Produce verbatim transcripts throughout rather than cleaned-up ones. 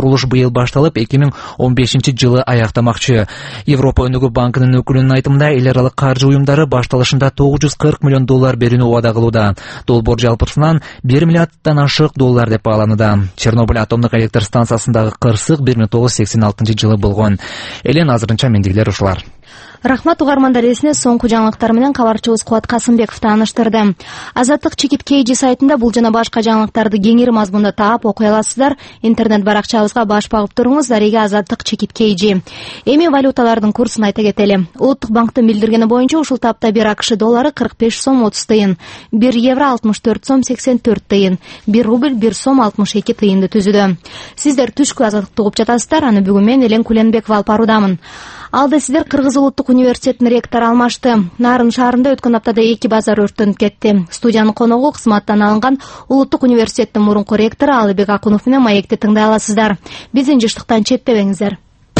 курулуш быйыл башталып эки миң он бешинчи жылы аяктамакчы. Европа өнүгүү банкынын өкүлүнүн айтымында эл аралык каржы уюмдары башталышында тогуз жүз кырк миллион доллар берүүнү убада кылууда. Долбоор жалпысынан бир миллиарддан ашык доллар деп бааланууда. Чернобыль атомдук электр станциясындагы кырсык бир миң тогуз жүз сексен алтынчы жылы болгон. Элен азырынча мендигилер ушулар. Рахмат угармандар, эсине соңку жаңылыктар менен кабарчыбыз Кубат Касымбеков тааныштырды. Азаттык Чекит Кейджи сайтында бул жана башка жаңылыктарды кеңири мазмунда таап окуй аласыздар. Интернет баракчабызга баш багып туруңуз, дареге Азаттык Чекит Кейджи. Эми валюталардын курсын айта кетели. Улуттук банктын билдиргени боюнча ушул тапта бир АКШ доллары кырк беш сом отуз тыйын, бир евро алтымыш төрт сом сексен төрт тыйын, бир рубль бир сом алтымыш эки тыйынды түзүдө. Сиздер түшкү азаттыкты угуп жатасыздар. Аны бүгүн мен Элен Куленбекова алып баруудамын. Алда сиздер Кыргыз улуттук университетинин ректору алмашты. Нарын шаарында өткөн аптада эки базар өрттөнүп кетти. Студиянын коногу кызматтан алынган улуттук университеттин мурунку ректору Алыбек Акунов менен маекти тыңдай аласыздар. Биздин жыштыктан четтебеңиздер.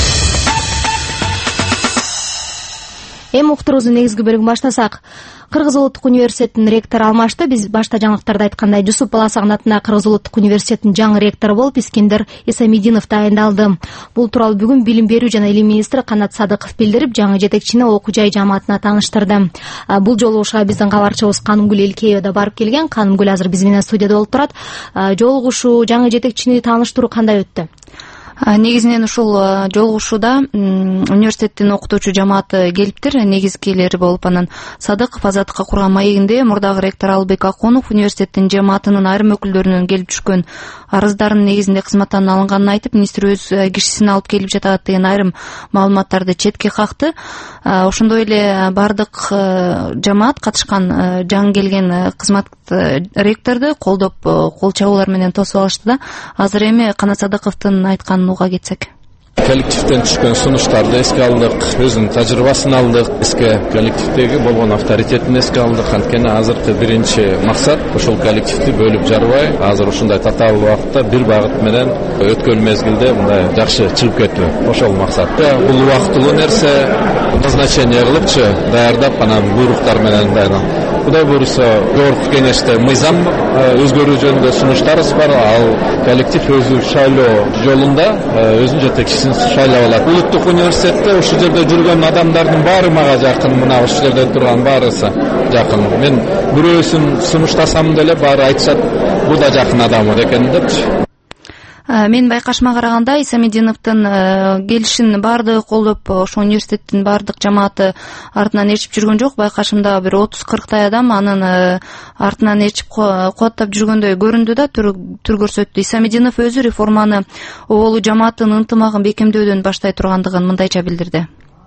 Эми уктуруубуздун негизги бөлүгүн баштасак. Кыргыз улуттук университетинин ректору алмашты. Биз башта жаңылыктарда айткандай, Жусуп Баласагын атына Кыргыз улуттук университетинин жаңы ректору болуп Искендер Исамидинов тайындалды. Бул тууралуу бүгүн билим берүү жана илим министри Канат Садыков билдирип, жаңы жетекчини окуу жай жамаатына тааныштырды. Бул жолу ушуга биздин кабарчыбыз Канымгүл Элкеева да барып келген. Канымгүл азыр биз менен студияда болуп турат. Жолугушуу, жаңы жетекчини тааныштыруу кандай өттү? Негизинен ушул жолугушууда университеттин окутуучу жамааты келиптир. Негизгилери болуп, анан Садыков Азаттыкка курган маегинде мурдагы ректор Албек Акунов университеттин жамаатынын айрым өкүлдөрүнөн келип түшкөн арыздардын негизинде кызматтан алынганын айтып, министр өз кишисин алып келип жатат деген айрым маалыматтарды четке какты. Ошондой эле бардык жамаат катышкан жаңы келген кызмат ректорду колдоп, кол чабуулар менен тосуп алышты да. Азыр эми Канат Садыковдун айтканын уга кетсек. Коллективден түшкөн сунуштарды эске алдык, өзүнүн тажрыйбасын алдык, эске коллективдеги болгон авторитетин эске алдык. Анткени азыркы биринчи максат ушул коллективди бөлүп жарбай, азыр ушундай татаал убакытта бир багыт менен өткөн мезгилде мындай жакшы чыгып кетүү. Ошол максат. Бул убактылуу нерсе, назначение кылыпчы, даярдап, анан буйруктар менен дайнал. Кудай буйруса, жогорку кеңеште мыйзам өзгөрүү жөнүндө сунуштарыбыз бар. Ал коллектив өзү шайлоо жолунда өзүнүн жетекчисин шайлап алат. Улуттук университетте ушул жерде жүргөн адамдардын баары мага жакын, мына ушул жерде турган баарысы жакын. Мен бирөөсүн сунуштасам деле баары айтышат, бул да жакын адам экен депчи. Мен байкашыма караганда Исамидиновдун келишин баардыгы колдоп, ошо университеттин баардык жамааты артынан ээрчип жүргөн жок. Байкашымда бир отуз кырктай адам анын артынан ээрчип кубаттап жүргөндөй көрүндү да, түр көрсөттү. Исамидинов өзү реформаны оболу жамааттын ынтымагын бекемдөөдөн баштай тургандыгын мындайча билдирди.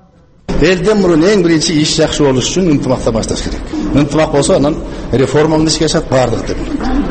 Элден мурун эң биринчи иш жакшы болуш үчүн ынтымакта башташ керек. Ынтымак болсо анан реформаны ишке ашат, баардыгы деп болот.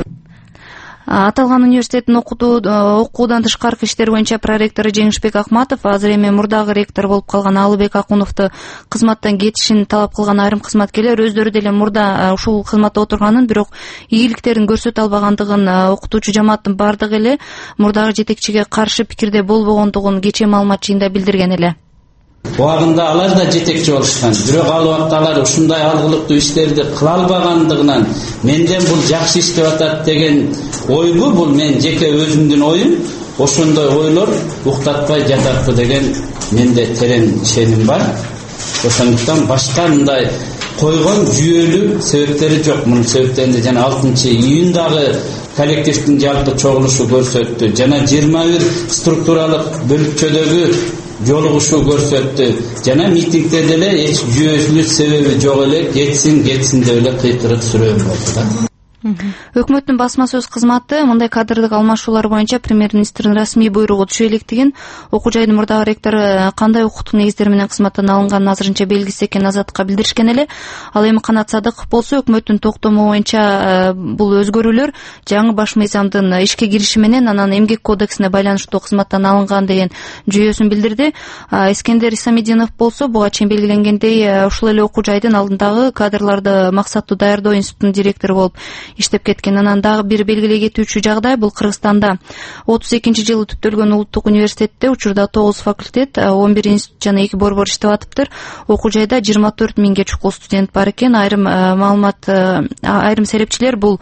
Аталган университеттин окуудан тышкаркы иштер боюнча проректору Жеңишбек Акматов азыр эми мурдагы ректор болуп калган Алыбек Акуновду кызматтан кетишин талап кылган айрым кызматкерлер өздөрү деле мурда ушул кызматта отурганын, бирок ийгиликтерин көрсөтө албагандыгын, окутуучу жамааттын баардыгы эле мурдагы жетекчиге каршы пикирде болбогондугун кечээ маалымат жыйында билдирген эле. Убагында алар да жетекчи болушкан. Бирок ал убакта алар ушундай алгылыктуу иштерди кыла албагандыгынан менден бул жакшы иштеп атат деген ойбу, бул мен жеке өзүмдүн оюм. Ошондой ойлор уктатпай жататпы деген менде терен ишеним бар. Ошондуктан башка мындай койгон жүйөлүү себептери жок. Мунун себептеринде жана алтынчы июндагы коллективдин жалпы чогулушу көрсөттү. Жана жыйырма бир структуралык бөлүкчөдөгү жолугушуу көрсөттү. Жана митингде деле эч жүйөлүү себеби жок эле, кетсин кетсин деп эле кыйтырып сүрөм болду да. Өкмөттүн басма сөз кызматы мындай кадрдык алмашуулар боюнча премьер-министрдин расмий буйругу түшө электигин, окуу жайдын мурдагы ректору кандай укуктук негиздер менен кызматтан алынганын азырынча белгисиз экенин Азаттыкка билдиришкен эле. Ал эми Канат Садыков болсо өкмөттүн токтому боюнча бул өзгөрүүлөр жаңы баш мыйзамдын ишке кириши менен анан эмгек кодексине байланыштуу кызматтан алынган деген жүйөсүн билдирди. Искендер Исамидинов болсо буга чейин белгиленгендей ушул эле окуу жайдын алдындагы кадрларды максаттуу даярдоо институтунун директору болуп иштеп кеткен. Анан дагы бир белгилей кетүүчү жагдай, бул Кыргызстанда отуз экинчи жылы түптөлгөн улуттук университетте учурда тогуз факультет, он бир институт жана эки борбор иштеп атыптыр. Окуу жайда жыйырма төрт миңге чукул студент бар экен. Айрым маалымат, айрым серепчилер бул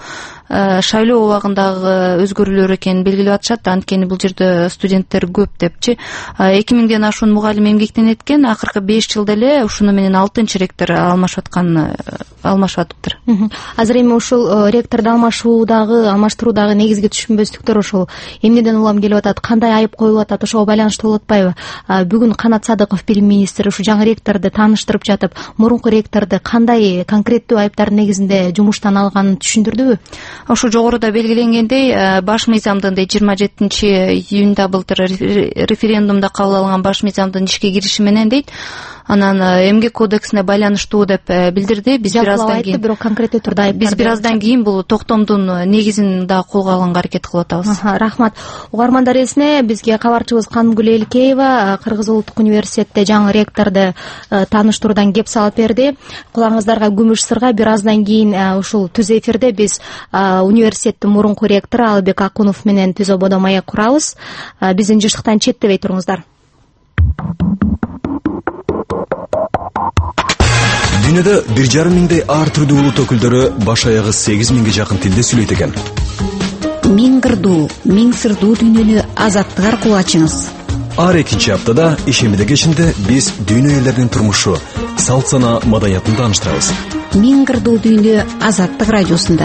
шайлоо убагындагы өзгөрүүлөр экенин белгилеп атышат. Анткени бул жерде студенттер көп депчи. эки миңден ашуун мугалим эмгектенет экен. Акыркы беш жылда эле ушуну менен алтынчы ректор алмашып аткан алмашып атыптыр. Азыр эми ушул ректорду алмашуудагы алмаштыруудагы негизги түшүнбөстүктөр ошол эмнеден улам келип атат, кандай айып коюлуп атат, ошого байланыштуу болуп атпайбы? Бүгүн Канат Садыков билим министри ушу жаңы ректорду тааныштырып жатып, мурунку ректорду кандай конкреттүү айыптардын негизинде жумуштан алганын түшүндүрдүбү? Ошо жогоруда белгиленгендей, баш мыйзамдын жыйырма жетинчи июнда былтыр референдумда кабыл алынган баш мыйзамдын ишке кириши менен дейт, анан эмгек кодексине байланыштуу деп билдирди. Биз бир аздан кийин бирок конкреттүү түрдө айып биз бир аздан кийин бул токтомдун негизин да колго алганга аракет кылып атабыз. Рахмат. Угармандар эсине бизге кабарчыбыз Канымгүл Элкеева Кыргыз улуттук университетте жаңы ректорду тааныштыруудан кеп салып берди. Кулаңыздарга күмүш сырга бир аздан кийин ушул түз эфирде биз университеттин мурунку ректору Алыбек Акунов менен түз ободо маек курабыз. Биздин жыштыктан четтебей туруңуздар. Дүйнөдө бир жарым миңдей ар түрдүү улут өкүлдөрү баш аягы сегиз миңге жакын тилде сүйлөйт экен. Миң кырдуу, миң сырдуу дүйнөнү азаттык аркылуу ачыңыз. Ар экинчи аптада ишемиде кечинде биз дүйнө элдеринин турмушу, салт сана, маданиятын тааныштырабыз. Миң кырдуу дүйнө азаттык радиосунда.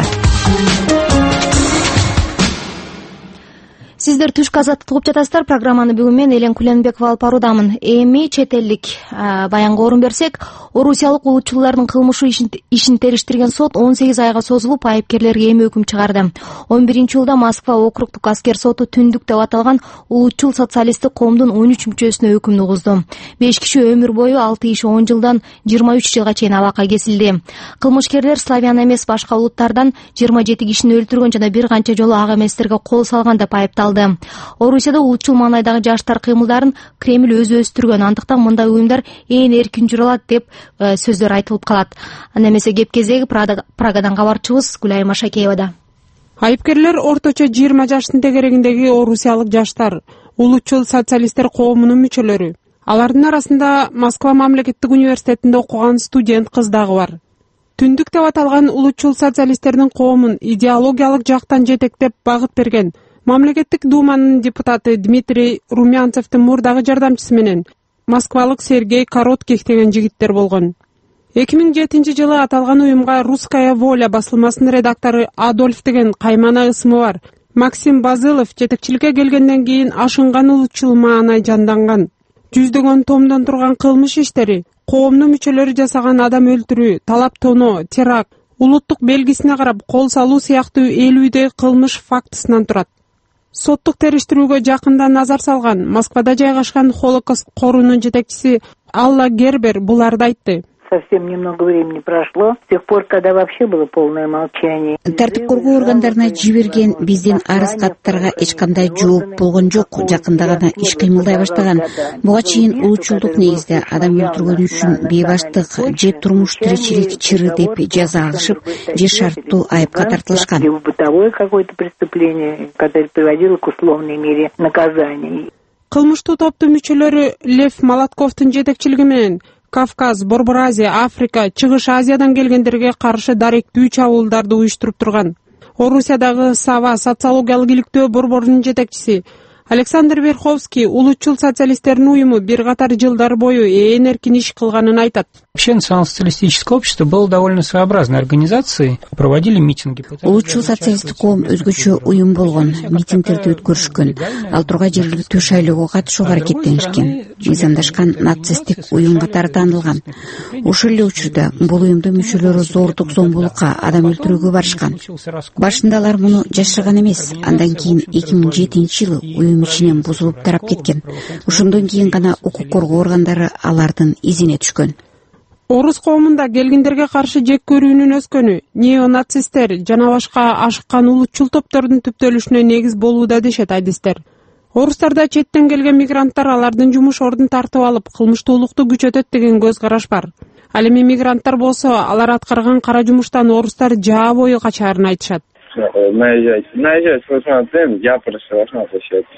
Сиздер түшкү азаттыкты угуп жатасыздар. Программаны бүгүн мен Элен Куленбекова алып баруудамын. Эми чет элдик баянга орун берсек, орусиялык улутчулдардын кылмышы ишин териштирген сот он сегиз айга созулуп, айыпкерлерге эми өкүм чыгарды. он биринчи жылда Москва округдук аскер соту Түндүк деп аталган улутчул социалисттик коомдун он үч мүчөсүнө өкүмдү угузду. беш киши өмүр бою, алты киши он жылдан жыйырма үч жылга чейин абакка кесилди. Кылмышкерлер славян эмес башка улуттардан жыйырма жети кишини өлтүргөн жана бир канча жолу ак эместерге кол салган деп айыпталды. Орусияда улутчул маанайдагы жаштар кыймылдарын Кремль өзү өстүргөн, андыктан мындай уюмдар ээн эркин жүрө алат деп сөздөр айтылып калат. Анда эмесе кеп кезеги Прагадан кабарчыбыз Гүлайым Ашакеевада. Айыпкерлер орточо жыйырма жаштын тегерегиндеги орусиялык жаштар, улутчул социалисттер коомунун мүчөлөрү. Алардын арасында Москва мамлекеттик университетинде окуган студент кыз дагы бар. Түндүк деп аталган улутчул социалисттердин коомун идеологиялык жактан жетектеп багыт берген Мамлекеттик думанын депутаты Дмитрий Румянцевдин мурдагы жардамчысы менен москвалык Сергей Коротких деген жигиттер болгон. эки миң жетинчи жылы аталган уюмга «Русская воля» басылмасынын редактору Адольф деген каймана ысымы бар Максим Базылов жетекчиликке келгенден кийин ашынган улутчул маанай жанданган. Жүздөгөн томдон турган кылмыш иштери, коомдун мүчөлөрү жасаган адам өлтүрүү, талап тоноо, теракт, улуттук белгисине карап кол салуу сыяктуу элүүдөй кылмыш фактысынан турат. Соттук териштирүүгө жакында назар салган Москвада жайгашкан Холокост корунун жетекчиси Алла Гербер буларды айтты. Совсем немного времени прошло, с тех пор, когда вообще было полное молчание. Тартип коргоо органдарына жиберген биздин арыз каттарга эч кандай жооп болгон жок. Жакында гана иш кыймылдай баштаган. Буга чейин улутчулдук негизде адам өлтүргөн үчүн бейбаштык же турмуш тиричилик чыры деп жаза алышып, же шарттуу айыпка тартылышкан. Бытовое какое-то преступление, которое приводило к условной мере наказания. Кылмыштуу топтун мүчөлөрү Лев Молотковдун жетекчилиги менен Кавказ, Борбор Азия, Африка, Чыгыш Азиядан келгендерге каршы даректүү чабуулдарды уюштуруп турган. Орусиядагы Сава социологиялык иликтөө борборунун жетекчиси Александр Верховский улутчул социалисттердин уюму бир катар жылдар бою ээн эркин иш кылганын айтат. Вообще национал-социалистическое общество было довольно своеобразной организацией, проводили митинги. Улутчул социалисттик коом өзгөчө уюм болгон, митингдерди өткөрүшкөн, ал тургай жергиликтүү шайлоого катышууга аракеттенишкен, мыйзамдашкан нацисттик уюм катары таанылган. Ошол эле учурда бул уюмдун мүчөлөрү зордук, зомбулукка, адам өлтүрүүгө барышкан. Башында алар муну жашырган эмес, андан кийин эки миң жетинчи жылы уюм ичинен бузулуп тарап кеткен. Ошондон кийин гана укук коргоо органдары алардын изине түшкөн. Орус коомунда келгиндерге каршы жек көрүүнүн өскөнү, неонацисттер жана башка ашыккан улутчул топтордун түптөлүшүнө негиз болууда дешет адистер. Орустарда четтен келген мигранттар алардын жумуш ордун тартып алып, кылмыштуулукту күчөтөт деген көз караш бар. Ал эми мигранттар болсо, алар аткарган кара жумуштан орустар жаа бою качаарын айтышат. Наезжать, наезжать, посмотрим, я прошу вас насчет,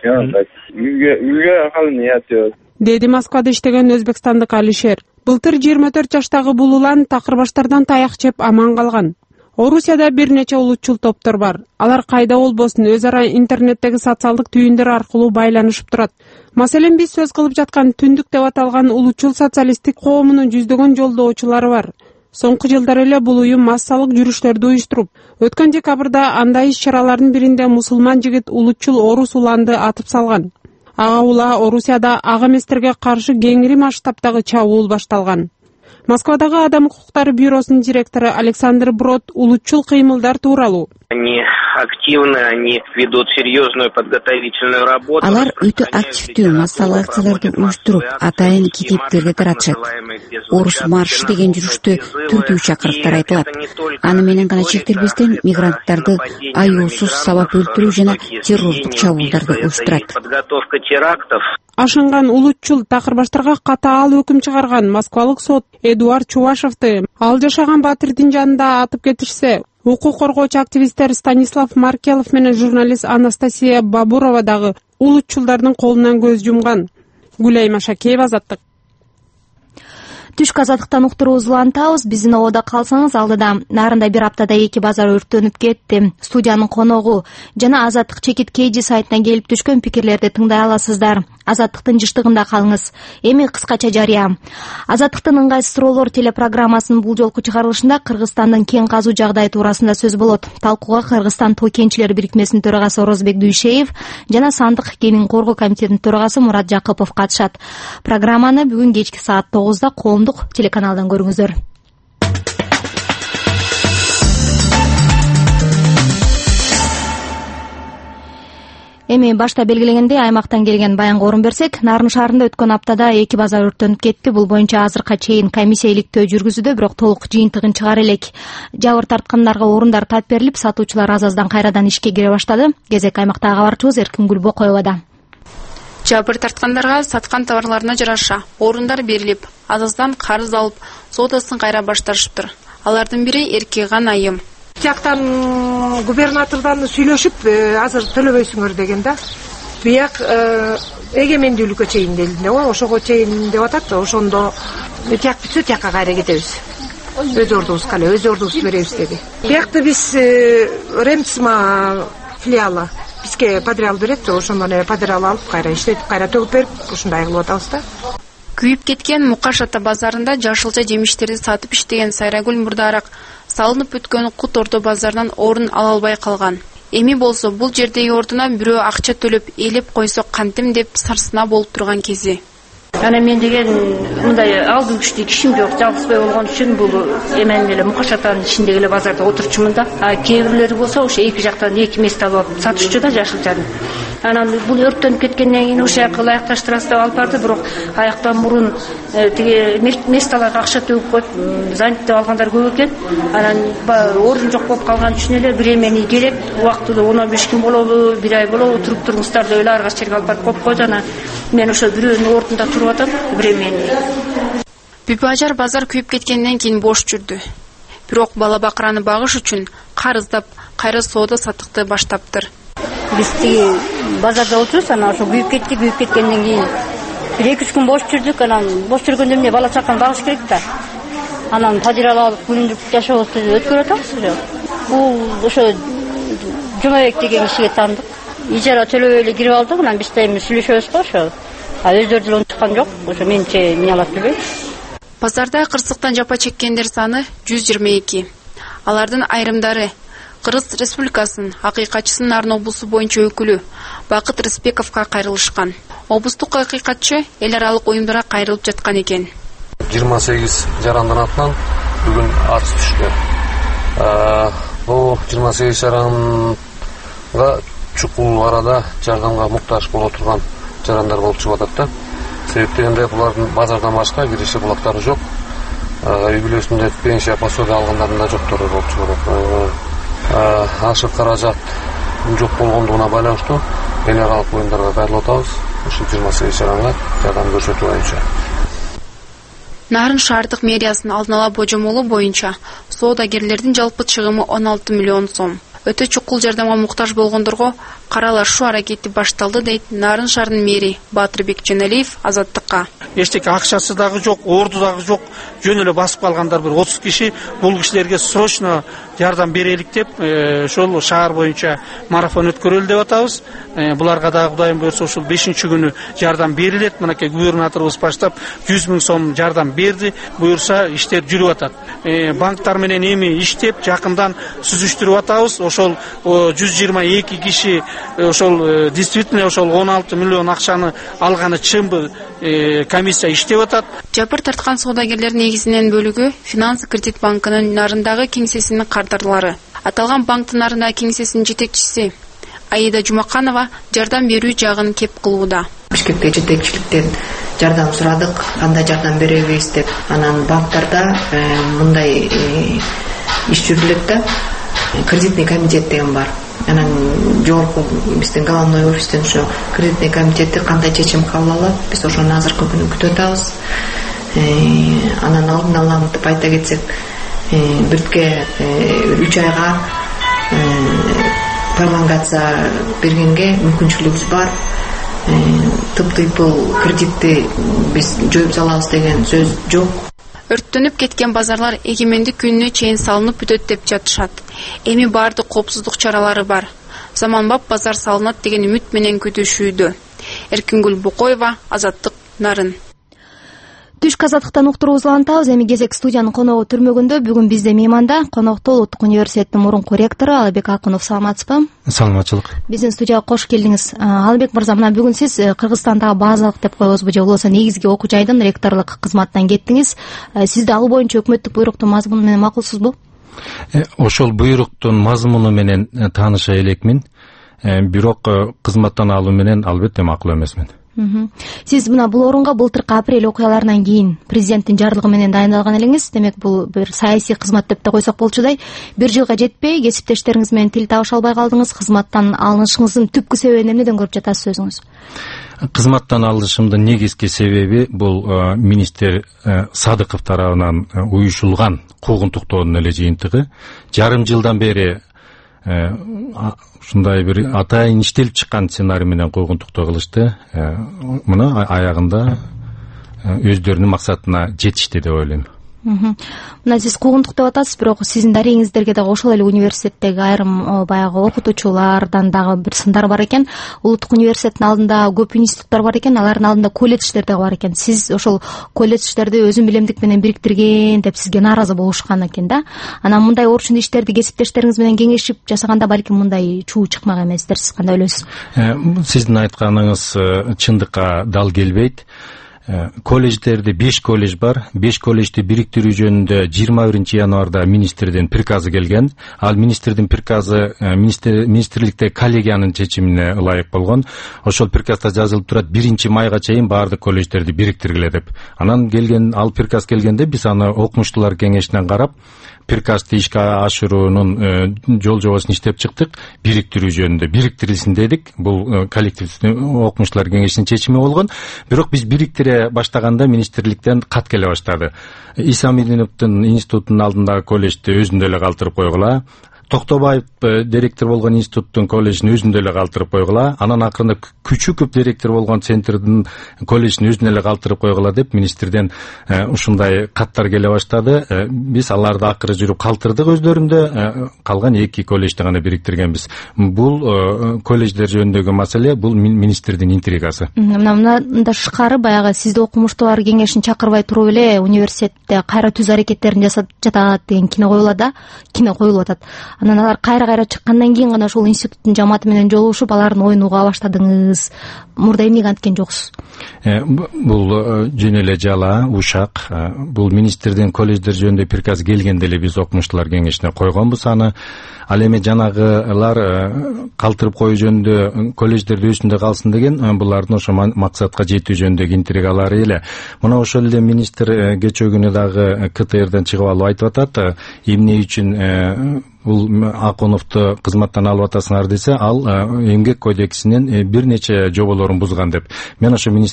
үйгө калын ятет. Деди Москвада иштеген өзбекстандык Алишер. Былтыр жыйырма төрт жаштагы бул улан такырбаштардан таяк жеп аман калган. Орусияда бир нече улутчул топтор бар. Алар кайда болбосун өз ара интернеттеги социалдык түйүндөр аркылуу байланышып турат. Маселен, биз сөз кылып жаткан түндүк деп аталган улутчул социалисттик коомунун жүздөгөн жолдоочулары бар. Соңку жылдары эле бул уюм массалык жүрүштөрдү уюштуруп, өткөн декабрда андай иш-чаралардын биринде мусулман жигит улутчул орус уланды атып салган. Ага ула Орусияда ак эместерге каршы кеңири масштабтагы чабуул башталган. Москвадагы Адам укуктары бюросунун директору Александр Брод улутчул кыймылдар тууралуу. Они активны, они ведут серьезную подготовительную работу. Алар өтө активдүү массалык акцияларды уюштуруп, атайын китептерди таратышат. Орус маршы деген жүрүштө түрдүү чакырыктар айтылат. Аны менен гана чектелбестен мигранттарды аюусуз сабап өлтүрүү жана террорлук чабуулдарды уюштурат. Подготовка терактов. Ашынган улутчул такырбаштарга катаал өкүм чыгарган Москвалык сот Эдуард Чувашевди ал жашаган Батырдын жанында атып кетишсе, укук коргоочу активисттер Станислав Маркелов менен журналист Анастасия Бабурова дагы улутчулдардын колунан көз жумган. Гүлайма Шакеева, Азаттык. Түшкү азаттыктан уктуруу улантабыз. Биздин ободо калсаңыз, алдыда Нарында бир аптада эки базар өрттөнүп кетти. Студиянын коногу жана Азаттык чекит Кейджи сайтынан келип түшкөн пикирлерди тыңдай аласыздар. Азаттыктын жыштыгында калыңыз. Эми кыскача жарыя. Азаттыктын ыңгайсыз суроолор телепрограммасынын бул жолку чыгарылышында Кыргызстандын кен казуу жагдайы туурасында сөз болот. Талкууга Кыргызстан тоо кенчилери бирикмесинин төрагасы Орозбек Дүйшеев жана Сандык кенин коргоо комитетинин төрагасы Мурат Жакыпов катышат. Программаны бүгүн кечки саат тогузда коомдук телеканалдан көрүңүздөр. Эми башта белгилегендей аймактан келген баянга орун берсек, Нарын шаарында өткөн аптада эки базар өрттөнүп кетти. Бул боюнча азыркыга чейин комиссия иликтөө жүргүзүүдө, бирок толук жыйынтыгын чыгара элек. Жабыр тарткандарга орундар тап берилип, сатуучулар аз аздан кайрадан ишке кире баштады. Кезек аймактагы кабарчыбыз Эркингүл Бокоевада. Жабыр тарткандарга саткан товарларына жараша орундар берилип, аз аздан карыз алып, соодасын кайра башташыптыр. Алардын бири Эркеган Айым. Тияктан губернатордан сүйлөшүп, азыр төлөбөйсүңөр деген да. Бияк эгемендүүлүккө чейин делди, ошого чейин деп атат, ошондо тияк бүтсө тиякка кайра кетебиз. Өз ордубузга эле, өз ордубузду беребиз деди. Биякта биз Ремсма филиалы бизге подреал берет, ошондон эле подреал алып кайра иштетип, кайра төгүп берип, ушундай кылып атабыз да. Күйүп кеткен Мукаш ата базарында жашылча жемиштерди сатып иштеген Сайрагүл Мурдарак салынып өткөн Кут Ордо базарынан орун ала албай калган. Эми болсо бул жердеги ордуна бирөө акча төлөп элеп койсо кантем деп сарсына болуп турган кези. Ана мен деген мындай алдуу күчтүү кишим жок, жалгызбай болгон үчүн бул эмен эле Мукаш атанын ичиндеги эле базарда отурчумун да. А кээ бирлери болсо ошо эки жактан эки место алып сатышчу да жашылчаны. Анан бул өрттөнүп кеткенден кийин ошол жака ылайыкташтырасыз деп алып барды, бирок аяктан мурун тиги местолорго акча төгүп коюп занят алгандар көп экен. Анан орун жок болуп калган үчүн эле бир эмени керек, убактылуу он беш күн болобу, бир ай болобу туруп туруңуздар деп эле ар кайсы жерге алып барып коюп койду. Анан мен ошо бирөөнүн ордунда туруп атам, бир эмени. Бүпажар базар күйүп кеткенден кийин бош жүрдү. Бирок бала бакыраны багыш үчүн карыздап, кайра соода саттыкты баштаптыр. Биз тиги базарда отурубуз, анан ошо күйүп кетти, күйүп кеткенден кийин бир эки үч күн бош жүрдүк. Анан бош жүргөндө эмне бала чаканы багыш керек да. Анан подирал алып күнүмдүк жашообузду өткөрүп атабыз уже. Бул ошо Жумабек деген кишиге таандык. Ижара төлөбөй эле кирип алдык. Анан биз эми сүйлөшөбүз го ошо. А өздөрү деле чыккан жок. Ошо менче эмне алат билбейм. Базарда кырсыктан жапа чеккендер саны жүз жыйырма эки. Алардын айрымдары Кыргыз Республикасынын акыйкатчысынын Нарын облусу боюнча өкүлү Бакыт Рысбековго кайрылышкан. Облустук акыйкатчы эл аралык уюмдарга кайрылып жаткан экен. жыйырма сегиз жарандын атынан бүгүн арыз түшкөн. Бул жыйырма сегиз жаранга чукул арада жардамга муктаж боло турган жарандар болуп чыгып атат да. Себеп дегенде булардын базардан башка кириши булактары жок. Үй бүлөсүндө пенсия пособие алгандарында да жоктор болуп чыгып атат. Ашык каражат жок болгондугуна байланыштуу эл аралык оюндарга кайрылып атабыз. Ошо жыйырма сегиз жаранга жардам көрсөтүү боюнча. Нарын шаардык мэриясынын алдын ала божомолу боюнча соодагерлердин жалпы чыгымы он алты миллион сом. Өтө чукул жардамга муктаж болгондорго каралашуу аракети башталды дейт Нарын шаарынын мэри Батырбек Жаналиев Азаттыкка. Эчтеке акчасы дагы жок, орду дагы жок. Жөн эле басып калгандар бир отуз киши. Бул кишилерге срочно жардам берелик деп ошол шаар боюнча марафон өткөрөлү деп атабыз. Буларга дагы Кудайым буйрса ушул бешинчи күнү жардам берилет. Мынакей губернаторубуз баштап жүз миң сом жардам берди. Буйрса иштер жүрүп атат. Банктар менен эми иштеп жакындан сүзүштүрүп атабыз. Ошол жүз жыйырма эки киши ошол действительно ошол он алты миллион акчаны алганы чынбы комиссия иштеп атат. Жабыр тарткан соодагерлердин негизинен бөлүгү Финанс кредит банкынын нарындагы кеңсесинин кардарлары. Аталган банктын нарындагы кеңсесинин жетекчиси Аида Жумаканова жардам берүү жагын кеп кылууда. Бишкекте жетекчиликтен жардам сурадык, кандай жардам беребиз деп. Анан банктарда мындай иш жүрүлөт да, кредитный комитет деген бар. Анан жогорку биздин головной офистен ошо кредитный комитети кандай чечим кабыл алат, биз ошону азыркы күнү күтүп атабыз. Анан алдын ала деп айта кетсек, биртке үч айга пролонгация бергенге мүмкүнчүлүгүбүз бар. Тып-тыйпыл кредитти биз жоюп салабыз деген сөз жок. Өрттөнүп кеткен базарлар эгемендик күнүнө чейин салынып бүтөт деп жатышат. Эми баардык коопсуздук чаралары бар. Заманбап базар салынат деген үмүт менен күтүшүүдө. Эркингүл Бокоева, Азаттык, Нарын. Түшкү азаттыктан уктуруубузду улантабыз. Эми кезек студиянын коногу түрмөгүндө. Бүгүн бизде мейманда конокто Улуттук университеттин мурунку ректору Алыбек Акунов. Саламатсызбы? Саламатчылык. Биздин студияга кош келдиңиз. Алыбек мырза, мына бүгүн сиз Кыргызстандагы базалык деп коебузбу же болбосо негизги окуу жайдын ректорлук кызматынан кеттиңиз. Сизде ал боюнча өкмөттүк буйруктун мазмуну менен макулсузбу? Ошол буйруктун мазмуну менен тааныша элекмин. Бирок кызматтан алуу менен албетте макул эмесмин. Сиз мына бул орунга былтыркы апрель окуяларынан кийин президенттин жарлыгы менен дайындалган элеңиз. Демек бул бир саясий кызмат деп да койсок болчудай. Бир жылга жетпей кесиптештериңиз менен тил табыша албай калдыңыз. Кызматтан алынышыңыздын түпкү себебин эмнеден көрүп жатасыз өзүңүз? Кызматтан алышымдын негизги себеби бул министр Садыков тарабынан уюшулган куугунтуктоонун эле жыйынтыгы. Жарым жылдан бери ушундай бир атайын иштелип чыккан сценарий менен куугунтуктоо кылышты. Мына аягында өздөрүнүн максатына жетишти деп ойлойм. Мына сиз куугунтук деп атасыз, бирок сиздин дарегиңиздерге дагы ошол эле университеттеги айрым баягы окутуучулардан дагы бир сындар бар экен. Улуттук университеттин алдында көп институттар бар экен, алардын алдында колледждер дагы бар экен. Сиз ошол колледждерди өзүн билемдик менен бириктирген деп сизге нааразы болушкан экен да. Анан мындай орчун иштерди кесиптештериңиз менен кеңешип жасаганда балким мындай чуу чыкмак эместир. Сиз кандай ойлойсуз? Сиздин айтканыңыз чындыкка дал келбейт. Колледждерде беш колледж бар. беш колледжди бириктирүү жөнүндө жыйырма биринчи январда министрдин приказы келген. Ал министрдин приказы министрликте коллегиянын чечимине ылайык болгон. Ошол приказда жазылып турат биринчи майга чейин баардык колледждерди бириктиргиле деп. Анан келген ал приказ келгенде биз аны окумуштуулар кеңешинен карап приказды ишке ашыруунун жол жобосун иштеп чыктык. Бириктирүү жөнүндө бириктирилсин дедик. Бул коллективдүү окумуштуулар кеңешинин чечими болгон. Бирок биз бириктире баштаганда министрликтен кат келе баштады. Исамидиновдун институтунун алдындагы колледжди өзүндө эле калтырып койгула. Токтобаев директор болгон институттун колледжин өзүндө эле калтырып койгула. Анан акырында Күчүков директор болгон центрдин колледжин өзүнө эле калтырып койгула деп министрден ушундай каттар келе баштады. Биз аларды акыры жүрүп калтырдык өздөрүндө, калган эки колледжди гана бириктиргенбиз. Бул колледждер жөнүндөгү маселе, бул министрдин интригасы. Мына мындан тышкары баягы сизди окумуштуулар кеңешин чакырбай туруп эле университетте кайра түз аракеттерин жасап жатат деген кино коюлат да, кино коюлуп атат. Анан алар кайра-кайра чыккандан кийин гана ошол институттун жамааты менен жолугушуп, алардын оюн уга баштадыңыз. Мурда эмнеге анткен жоксуз? Бул жөн эле жала, ушак. Бул министрдин колледждер жөнүндө приказ келгенде эле биз окумуштуулар кеңешине койгонбуз аны. Ал эми жанагылар калтырып коюу жөнүндө колледждерди өзүндө калсын деген булардын ошо максатка жетүү жөнүндөгү интригалары эле. Мына ошол эле министр кечээ күнү дагы КТРден чыгып алып айтып атат, эмне үчүн бул Акуновду кызматтан алып атасыңар десе, ал эмгек кодексинин бир нече жоболорун бузган деп. Мен ошо министр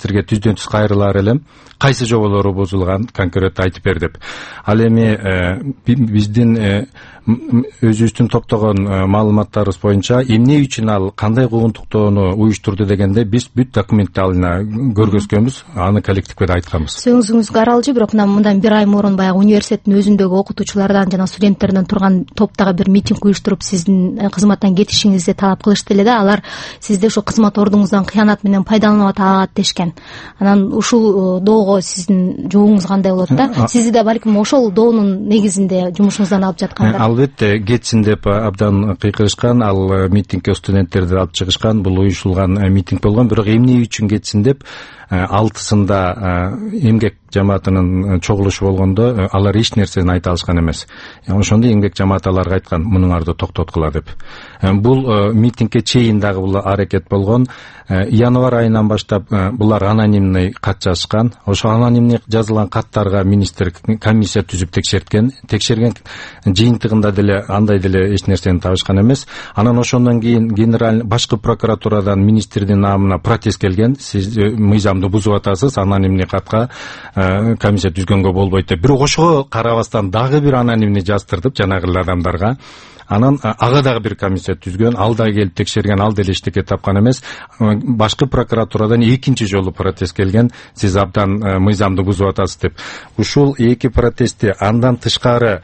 министрге түздөн түз кайрылаар элем, кайсы жоболору бузулган конкрет айтып бер деп. Ал эми биздин өзүбүздүн топтогон маалыматтарыбыз боюнча эмне үчүн ал кандай куугунтуктоону уюштурду дегенде биз бүт документти алына көргөзгөнбүз, аны коллективге да айтканбыз. Сөзүңүзгө аралжы, бирок мындан бир ай мурун баягы университеттин өзүндөгү окутуучулардан жана студенттерден турган топтогу бир митинг уюштуруп сиздин кызматтан кетишиңизди талап кылышты эле да. Алар сизди ошо кызмат ордуңуздан кыянат менен пайдаланып атат дешкен. Анан ушул доого сиздин жообуңуз кандай болот да? Сизди да балким ошол доонун негизинде жумушуңуздан алып жаткандар. Албетте, кетсин деп абдан кыйкырышкан, ал митингке студенттерди алып чыгышкан, бул уюшулган митинг болгон, бирок эмне үчүн кетсин деп алтысында эмгек жамаатынын чогулушу болгондо алар эч нерсени айта алышкан эмес. Ошондо эмгек жамааты аларга айткан, мунуңарды токтоткула деп. Бул митингке чейин дагы бул аракет болгон. Январь айынан баштап булар анонимный кат жазышкан. Ошо анонимный жазылган каттарга министр комиссия түзүп текшерткен. Текшерген жыйынтыгында деле андай деле эч нерсени табышкан эмес. Анан ошондон кийин генераль башкы прокуратурадан министрдин намына протест келген. Сиз мыйзамды бузуп атасыз, анонимный катка комиссия түзгөнгө болбойт деп. Бирок ошого карабастан дагы бир анонимный жаздырдып жанагы адамдарга. Анан ага дагы бир комиссия түзгөн, ал да келип текшерген, ал деле эчтеке тапкан эмес. Башкы прокуратурадан экинчи жолу протест келген, сиз абдан мыйзамды бузуп атасыз деп. Ушул эки протестти андан тышкары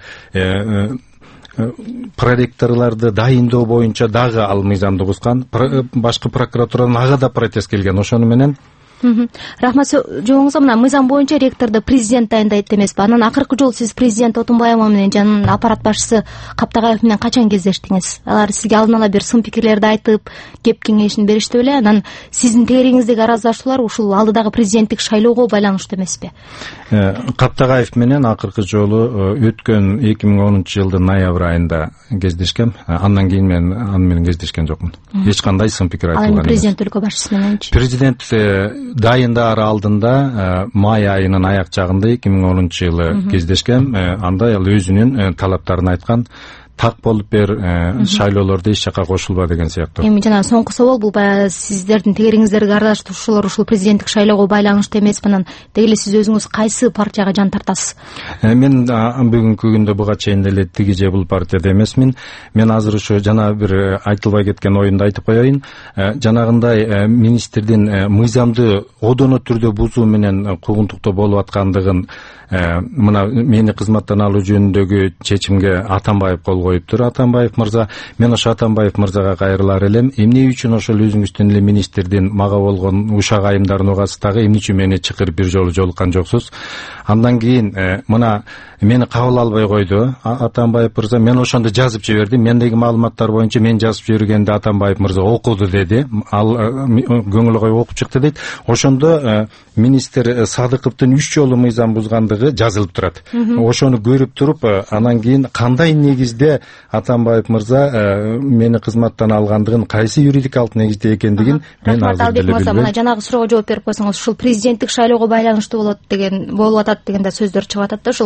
проректорларды дайындоо боюнча дагы ал мыйзамды бузган. Башкы прокуратурадан ага да протест келген. Ошону менен Рахмат, жоңуңузга мына мыйзам боюнча ректорду президент дайындайт эмеспи? Анан акыркы жолу сиз президент Отунбаева менен жана аппарат башчысы Каптагаев менен качан кездештиңиз? Алар сизге алдын ала бир сын пикирлерди айтып, кеп кеңешин беришти беле? Анан сиздин тегериңиздеги араздашуулар ушул алдыдагы президенттик шайлоого байланыштуу эмеспи? Каптагаев менен акыркы жолу өткөн эки миң онунчу жылдын ноябрь айында кездешкем. Андан кийин мен аны менен кездешкен жокмун. Эч кандай сын пикир айтылган эмес. Ал президент өлкө башчысы мененчи? Президент дайындар алдында май айынын аяк жагында эки миң онунчу жылы кездешкен. Анда ал өзүнүн талаптарын айткан. Так болуп бер, шайлоолордо эч жака кошулба деген сыяктуу. Эми жана соңку собол, бул баягы сиздердин тегериңиздерге аралашуучулар ушул президенттик шайлоого байланыштуу эмеспи? Анан деги эле сиз өзүңүз кайсы партияга жан тартасыз? Мен бүгүнкү күндө буга чейин деле тиги же бул партияда эмесмин. Мен азыр ушу жана бир айтылбай кеткен оюнду айтып коеюн. Жанагындай министрдин мыйзамды одоно түрдө бузуу менен куугунтуктоо болуп аткандыгын мына мени кызматтан алуу жөнүндөгү чечимге Атамбаев кол коюптур. Атамбаев мырза, мен ошо Атамбаев мырзага кайрылар элем. Эмне үчүн ошол өзүңүздүн эле министрдин мага болгон ушак айымдарын угасыз дагы эмне үчүн мени чыкыр бир жолу жолуккан жоксуз? Андан кийин мына мени кабыл албай койду Атамбаев мырза. Мен ошондо жазып жибердим. Мендеги маалыматтар боюнча мен жазып жибергенде Атамбаев мырза окуду деди. Ал көңүл коюп окуп чыкты дейт. Ошондо министр Садыковдун үч жолу мыйзам бузгандыгы жазылып турат. Ошону көрүп туруп, анан кийин кандай негизде Атамбаев мырза мени кызматтан алгандыгын, кайсы юридикалык негизде экендигин мен азыр деле билбейм. Мына жанагы суроого жооп берип койсоңуз, ушул президенттик шайлоого байланыштуу болот деген, болуп атат деген да сөздөр чыгып атат да. Ушул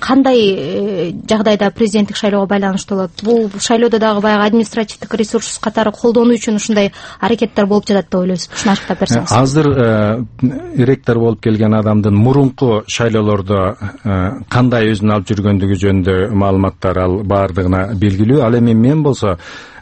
кандай жагдайда президенттик шайлоого байланыштуу болот? Бул шайлоодо дагы баягы административдик ресурс катары колдонуу үчүн ушундай аракеттер болуп жатат деп ойлойсузбу? Ушуну ачыктап берсеңиз. Азыр ректор болуп келген адамдын мурунку шайлоолордо кандай өзүн алып жүргөндүгү жөнүндө маалыматтар ал баардыгына белгилүү. Ал эми мен болсо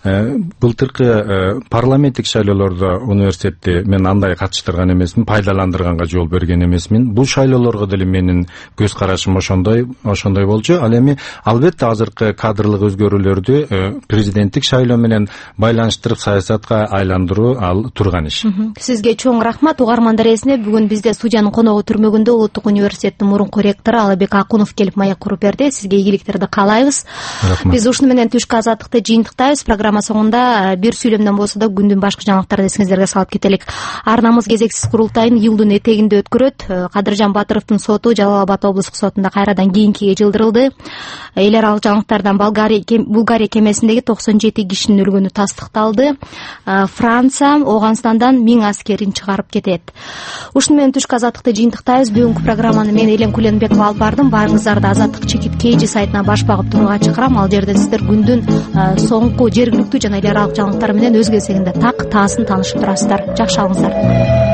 былтыркы парламенттик шайлоолордо университетти мен андай катыштырган эмесмин, пайдаландырганга жол берген эмесмин. Бул шайлоолорго деле менин көз карашым ошондой ошондой болчу. Ал эми албетте азыркы кадрлык өзгөрүүлөрдү президенттик шайлоо менен байланыштырып саясатка айландыруу ал турган иш. Сизге чоң рахмат. Угармандар эсине бүгүн бизде студиянын коногу түрмөгүндө Улуттук университеттин мурунку ректору Алыбек Акунов келип маек куруп берди. Сизге ийгиликтерди каалайбыз. Биз ушуну менен түшкү азаттыкты жыйынтыктайбыз. Программа соңунда бир сүйлөмдөн болсо да күндүн башкы жаңылыктарын эсиңиздерге салып кетелик. Арнамыз кезексиз курултайын июлдун этегинде өткөрөт. Кадыржан Батыровдун соту Жалал Абад облустук сотунда кайрадан кийинкиге жылдырылды. Эл аралык жаңылыктардан Булгария кемесиндеги токсон жети кишинин өлгөнү тастыкталды. Франция Ооганстандан миң аскерин чыгарып кетет. Ушуну менен түшкү азаттыкты жыйынтыктайбыз. Бүгүнкү программаны мен Элен Куленбекова алып бардым. Баарыңыздарды Азаттык чекит Кейжи сайтына баш багып турууга чакырам. Ал жерден сиздер күндүн соңку жергиликтүү жана эл аралык жаңылыктар менен өз кезегинде так таасын таанышып турасыздар. Жакшы алыңыздар.